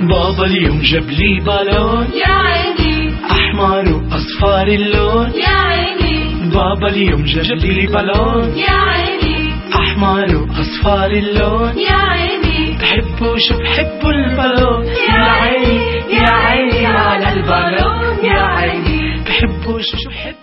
بابا اليوم جاب لي بالون يا عيني أحمر وأصفر اللون يا عيني بابا اليوم جاب لي بالون يا عيني أحمر وأصفر اللون يا عيني بحبه شو بحبه البالون يا عيني يا عيني على البالون يا عيني بحبه شو بحبه